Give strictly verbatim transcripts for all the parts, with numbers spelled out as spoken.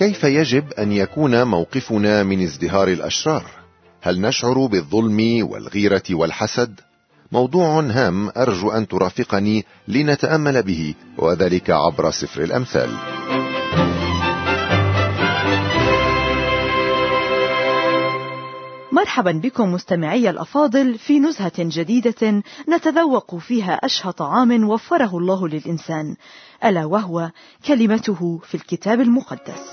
كيف يجب أن يكون موقفنا من ازدهار الأشرار؟ هل نشعر بالظلم والغيرة والحسد؟ موضوع هام أرجو أن ترافقني لنتأمل به، وذلك عبر سفر الأمثال. مرحبا بكم مستمعي الأفاضل في نزهة جديدة نتذوق فيها أشهى طعام وفره الله للإنسان، ألا وهو كلمته في الكتاب المقدس.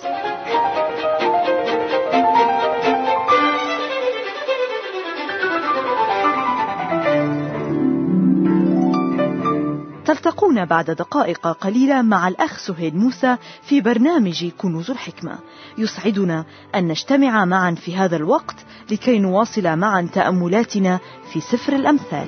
تلتقون بعد دقائق قليلة مع الأخ سهيل موسى في برنامج كنوز الحكمة. يسعدنا أن نجتمع معا في هذا الوقت لكي نواصل معا تأملاتنا في سفر الأمثال.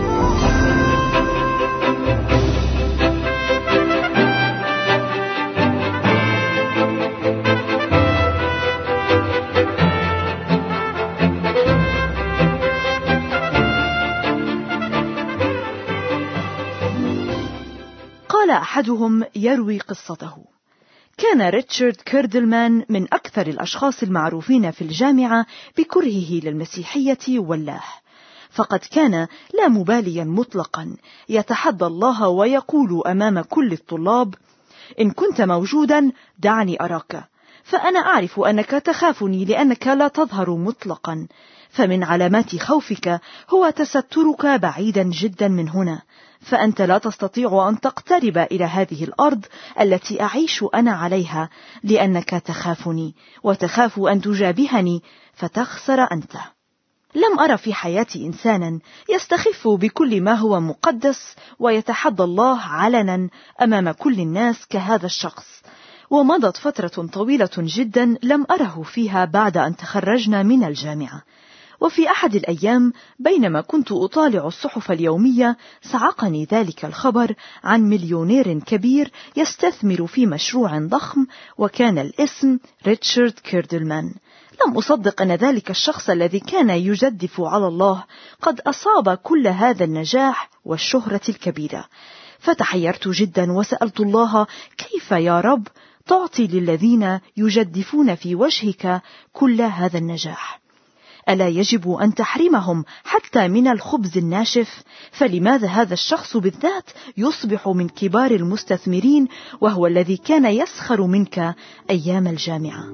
قال أحدهم يروي قصته: كان ريتشارد كيردلمان من أكثر الأشخاص المعروفين في الجامعة بكرهه للمسيحية والله، فقد كان لا مباليا مطلقا يتحدى الله ويقول أمام كل الطلاب: إن كنت موجودا دعني أراك، فأنا أعرف أنك تخافني لأنك لا تظهر مطلقا، فمن علامات خوفك هو تسترك بعيدا جدا من هنا، فأنت لا تستطيع أن تقترب إلى هذه الأرض التي أعيش أنا عليها، لأنك تخافني وتخاف أن تجابهني فتخسر أنت. لم أرى في حياتي إنسانا يستخف بكل ما هو مقدس ويتحدى الله علنا أمام كل الناس كهذا الشخص، ومضت فترة طويلة جدا لم أره فيها بعد أن تخرجنا من الجامعة. وفي أحد الأيام بينما كنت أطالع الصحف اليومية صعقني ذلك الخبر عن مليونير كبير يستثمر في مشروع ضخم، وكان الاسم ريتشارد كيردلمان. لم أصدق أن ذلك الشخص الذي كان يجدف على الله قد أصاب كل هذا النجاح والشهرة الكبيرة، فتحيرت جدا وسألت الله: كيف يا رب تعطي للذين يجدفون في وجهك كل هذا النجاح؟ ألا يجب أن تحرمهم حتى من الخبز الناشف؟ فلماذا هذا الشخص بالذات يصبح من كبار المستثمرين وهو الذي كان يسخر منك أيام الجامعة؟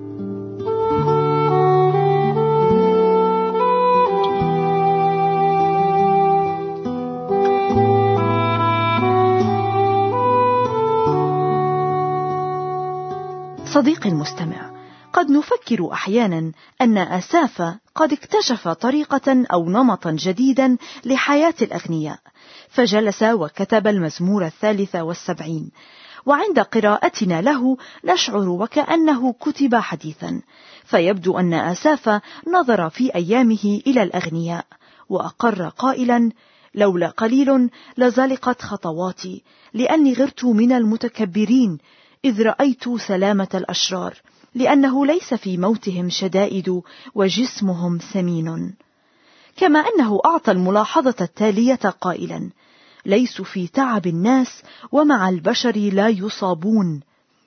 صديقي المستمع، قد نفكر أحيانا أن آساف قد اكتشف طريقة أو نمطا جديدا لحياة الأغنياء، فجلس وكتب المزمور الثالث والسبعين، وعند قراءتنا له نشعر وكأنه كتب حديثا، فيبدو أن آساف نظر في أيامه إلى الأغنياء وأقر قائلا: لولا قليل لزلقت خطواتي، لأني غرت من المتكبرين إذ رأيت سلامة الأشرار، لأنه ليس في موتهم شدائد وجسمهم سمين. كما أنه أعطى الملاحظة التالية قائلا: ليسوا في تعب الناس ومع البشر لا يصابون.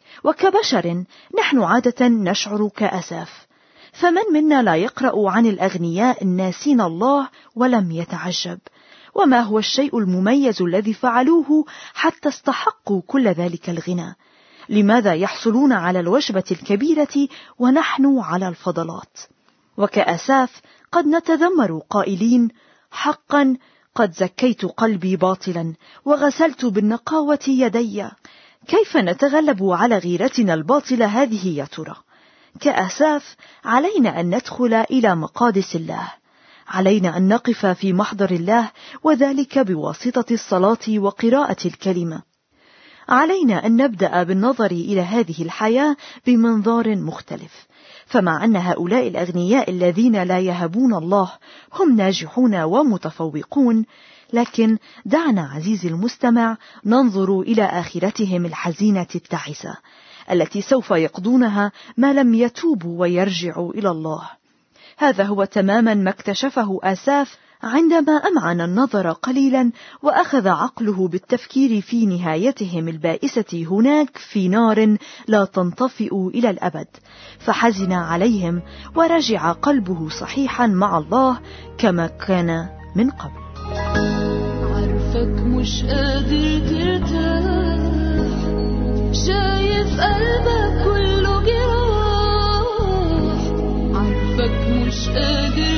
وكبشر نحن عادة نشعر كأساف، فمن منا لا يقرأ عن الأغنياء الناسين الله ولم يتعجب؟ وما هو الشيء المميز الذي فعلوه حتى استحقوا كل ذلك الغنى؟ لماذا يحصلون على الوجبة الكبيرة ونحن على الفضلات؟ وكأساف قد نتذمر قائلين: حقا قد زكيت قلبي باطلا وغسلت بالنقاوة يدي. كيف نتغلب على غيرتنا الباطلة هذه يا ترى؟ كأساف علينا أن ندخل إلى مقادس الله، علينا أن نقف في محضر الله، وذلك بواسطة الصلاة وقراءة الكلمة. علينا أن نبدأ بالنظر إلى هذه الحياة بمنظار مختلف، فمع أن هؤلاء الأغنياء الذين لا يهبون الله هم ناجحون ومتفوقون، لكن دعنا عزيزي المستمع ننظر إلى آخرتهم الحزينة التعسة التي سوف يقضونها ما لم يتوبوا ويرجعوا إلى الله. هذا هو تماما ما اكتشفه آساف عندما أمعن النظر قليلا وأخذ عقله بالتفكير في نهايتهم البائسة هناك في نار لا تنطفئ إلى الأبد، فحزن عليهم ورجع قلبه صحيحا مع الله كما كان من قبل. عارفك مش قادر ترتاح، شايف قلبك كله جراح، عارفك مش قادر